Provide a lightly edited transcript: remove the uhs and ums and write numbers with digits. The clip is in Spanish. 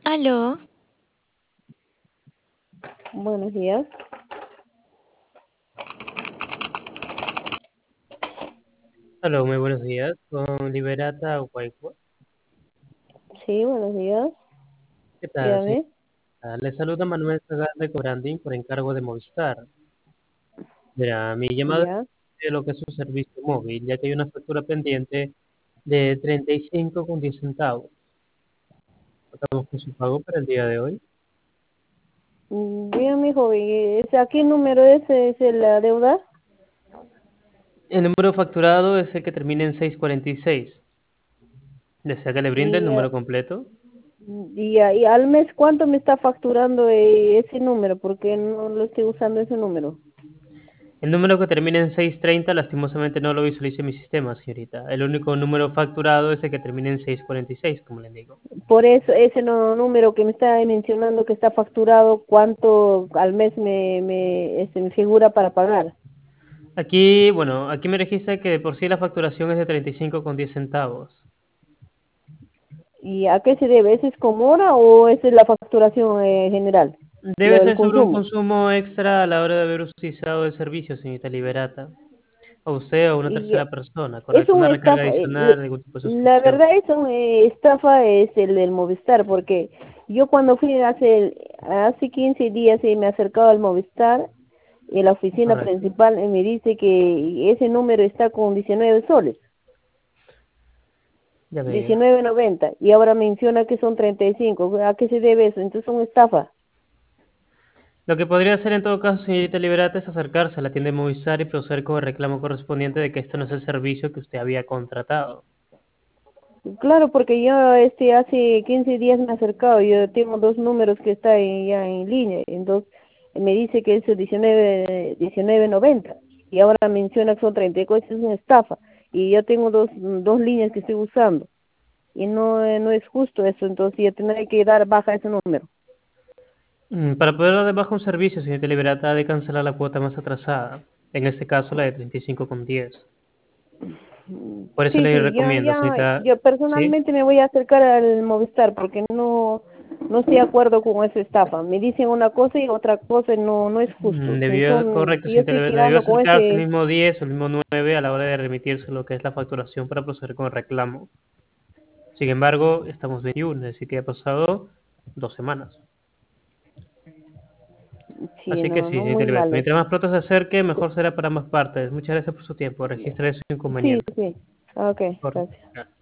Aló, Buenos días. Hola, muy buenos días. Con Liberata Huayco. Sí, buenos días. ¿Qué tal, señor? Dígame. Le saluda Manuel Zagar de Corandín por encargo de Movistar. Mira, mi llamada Ya. es de lo que es su servicio móvil, ya que hay una factura pendiente de 35,10 centavos. Contamos con su pago para el día de hoy. Dígame, joven, ¿a qué número es la deuda? El número facturado es el que termina en 646. ¿Desea que le brinde el Y, número completo? y al mes, ¿cuánto me está facturando ese número? Porque no lo estoy usando ese número. El número que termina en 630 lastimosamente no lo visualiza en mi sistema, señorita. El único número facturado es el que termina en 646, como le digo. Por eso, ese número que me está mencionando que está facturado, ¿cuánto al mes me figura para pagar? Aquí, bueno, aquí me registra que de por sí la facturación es de 35,10 centavos. ¿Y a qué se debe? ¿Ese es como hora o esa es la facturación general? Lo Debe del ser sobre un consumo. consumo extra a la hora de haber utilizado el servicio, señorita Liberata. A usted o a una Y tercera persona, es correcto, un una recarga estafa. adicional, algún tipo de La suscripción. verdad es un estafa es el del Movistar, porque yo cuando fui hace 15 días y me acercaba al Movistar, en la oficina Correcto. principal me dice que ese número está con 19 soles, Ya veo. 19.90, y ahora menciona que son 35. ¿A qué se debe eso? Entonces es una estafa. Lo que podría hacer en todo caso, señorita Liberata, es acercarse a la tienda de Movistar y proceder con el reclamo correspondiente de que esto no es el servicio que usted había contratado. Claro, porque yo hace 15 días me he acercado, yo tengo dos números que están ya en línea, entonces me dice que es 19.90 y ahora menciona que son 34, es una estafa y yo tengo dos líneas que estoy usando y no es justo eso, entonces yo tendré que dar baja ese número. Para poder dar de baja un servicio, señorita Liberata, ha de cancelar la cuota más atrasada. En este caso, la de 35,10. Por eso Sí, le sí, recomiendo, señorita, yo ¿sí? personalmente me voy a acercar al Movistar porque no estoy de acuerdo con esa estafa. Me dicen una cosa y otra cosa no es justo. Correcto, Si yo señorita estoy Liberata, debió quedando con acercarse el ese, mismo 10 o el mismo 9 a la hora de remitirse lo que es la facturación para proceder con el reclamo. Sin embargo, estamos 21, es decir, que ha pasado 2 semanas. sí, Así que sí, no, señorita muy Liberata, mal mientras eso. más pronto se acerque, mejor será para ambas partes. Muchas gracias por su tiempo. Registre su Sí, inconveniente. sí. Ok, Correcto. gracias.